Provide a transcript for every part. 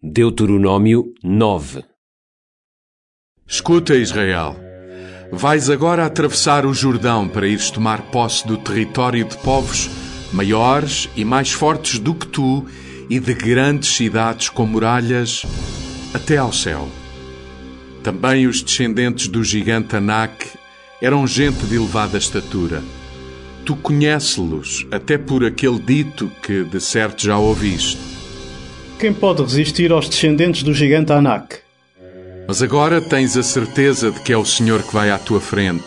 Deuteronômio 9. Escuta, Israel. Vais agora atravessar o Jordão para ires tomar posse do território de povos maiores e mais fortes do que tu e de grandes cidades com muralhas até ao céu. Também os descendentes do gigante Anak eram gente de elevada estatura. Tu conheces-los até por aquele dito que de certo já ouviste. Quem pode resistir aos descendentes do gigante Anak? Mas agora tens a certeza de que é o Senhor que vai à tua frente,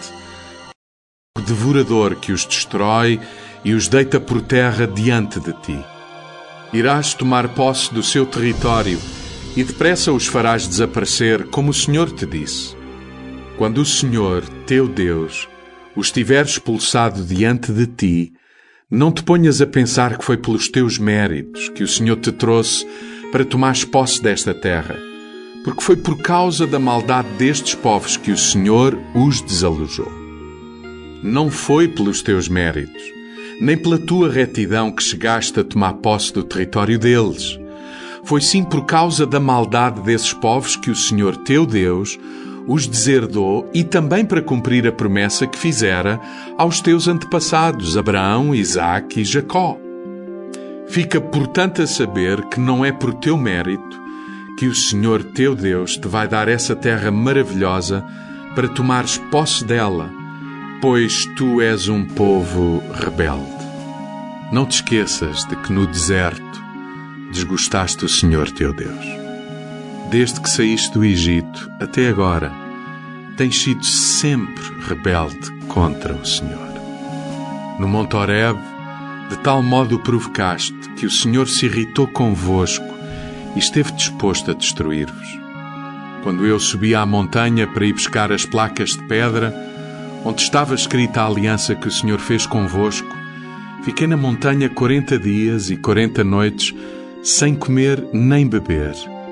o devorador que os destrói e os deita por terra diante de ti. Irás tomar posse do seu território e depressa os farás desaparecer, como o Senhor te disse. Quando o Senhor, teu Deus, os tiver expulsado diante de ti, não te ponhas a pensar que foi pelos teus méritos que o Senhor te trouxe para tomares posse desta terra, porque foi por causa da maldade destes povos que o Senhor os desalojou. Não foi pelos teus méritos, nem pela tua retidão que chegaste a tomar posse do território deles. Foi sim por causa da maldade desses povos que o Senhor teu Deus os deserdou e também para cumprir a promessa que fizera aos teus antepassados, Abraão, Isaque e Jacó. Fica, portanto, a saber que não é por teu mérito que o Senhor teu Deus te vai dar essa terra maravilhosa para tomares posse dela, pois tu és um povo rebelde. Não te esqueças de que no deserto desgostaste o Senhor teu Deus. Desde que saíste do Egito até agora, tens sido sempre rebelde contra o Senhor. No Monte Horebe, de tal modo o provocaste que o Senhor se irritou convosco e esteve disposto a destruir-vos. Quando eu subi à montanha para ir buscar as placas de pedra, onde estava escrita a aliança que o Senhor fez convosco, fiquei na montanha 40 dias e 40 noites, sem comer nem beber.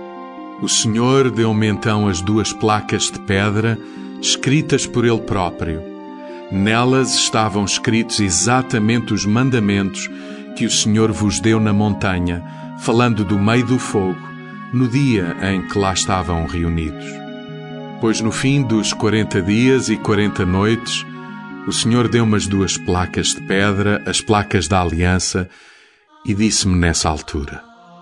O Senhor deu-me então as 2 placas de pedra, escritas por Ele próprio. Nelas estavam escritos exatamente os mandamentos que o Senhor vos deu na montanha, falando do meio do fogo, no dia em que lá estavam reunidos. Pois no fim dos 40 dias e 40 noites, o Senhor deu-me as 2 placas de pedra, as placas da aliança, e disse-me nessa altura: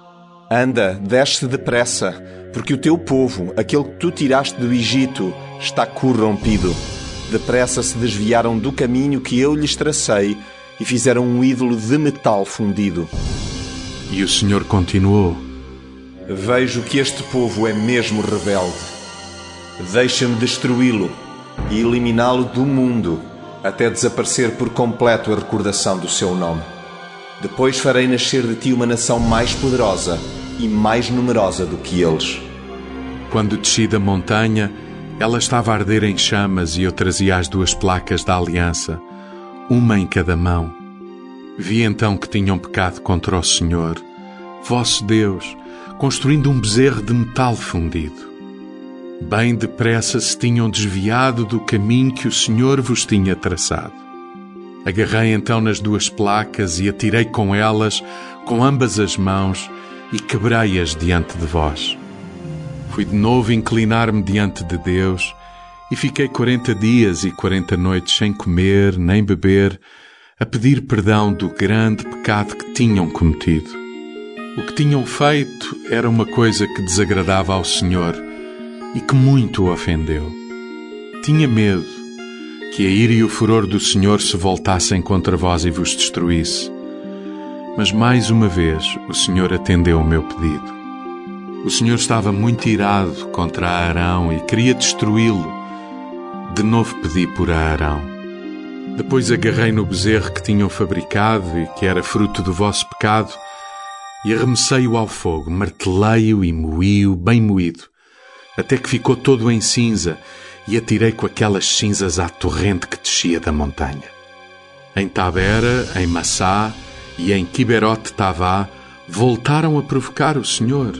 Anda, desce depressa, porque o teu povo, aquele que tu tiraste do Egito, está corrompido. Depressa se desviaram do caminho que eu lhes tracei e fizeram um ídolo de metal fundido. E o Senhor continuou: Vejo que este povo é mesmo rebelde. Deixa-me destruí-lo e eliminá-lo do mundo, até desaparecer por completo a recordação do seu nome. Depois farei nascer de ti uma nação mais poderosa e mais numerosa do que eles. Quando desci da montanha, ela estava a arder em chamas e eu trazia as 2 placas da aliança, uma em cada mão. Vi então que tinham pecado contra o Senhor, vosso Deus, construindo um bezerro de metal fundido. Bem depressa se tinham desviado do caminho que o Senhor vos tinha traçado. Agarrei então nas 2 placas e atirei com elas, com ambas as mãos, e quebrei-as diante de vós. Fui de novo inclinar-me diante de Deus e fiquei 40 dias e 40 noites sem comer nem beber, a pedir perdão do grande pecado que tinham cometido. O que tinham feito era uma coisa que desagradava ao Senhor e que muito o ofendeu. Tinha medo que a ira e o furor do Senhor se voltassem contra vós e vos destruísse. Mas mais uma vez o Senhor atendeu o meu pedido. O Senhor estava muito irado contra Arão e queria destruí-lo. De novo pedi por Arão. Depois agarrei no bezerro que tinham fabricado e que era fruto do vosso pecado e arremessei-o ao fogo, martelei-o e moí-o bem moído, até que ficou todo em cinza e atirei com aquelas cinzas à torrente que descia da montanha. Em Tabera, em Massá e em Quiberote Tavá voltaram a provocar o Senhor.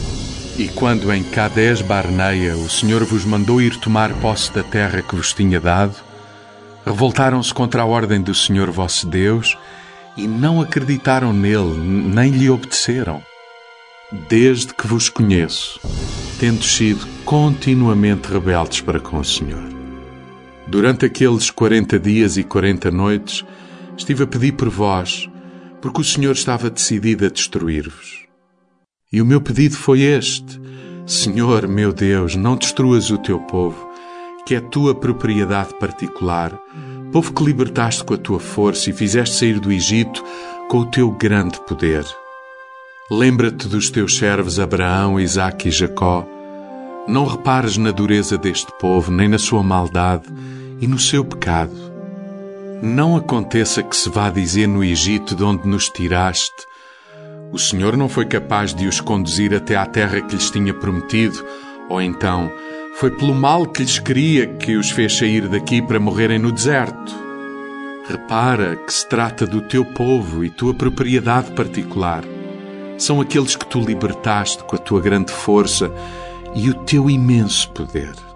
E quando em Cades Barneia o Senhor vos mandou ir tomar posse da terra que vos tinha dado, revoltaram-se contra a ordem do Senhor vosso Deus e não acreditaram nele, nem lhe obedeceram. desde que vos conheço, tendo sido continuamente rebeldes para com o Senhor. Durante aqueles 40 dias e 40 noites, estive a pedir por vós, porque o Senhor estava decidido a destruir-vos. E o meu pedido foi este: Senhor, meu Deus, não destruas o teu povo, que é tua propriedade particular, povo que libertaste com a tua força e fizeste sair do Egito com o teu grande poder. Lembra-te dos teus servos Abraão, Isaque e Jacó. Não repares na dureza deste povo, nem na sua maldade e no seu pecado. Não aconteça que se vá dizer no Egito de onde nos tiraste: o Senhor não foi capaz de os conduzir até à terra que lhes tinha prometido, ou então foi pelo mal que lhes queria que os fez sair daqui para morrerem no deserto. Repara que se trata do teu povo e tua propriedade particular. São aqueles que tu libertaste com a tua grande força e o teu imenso poder.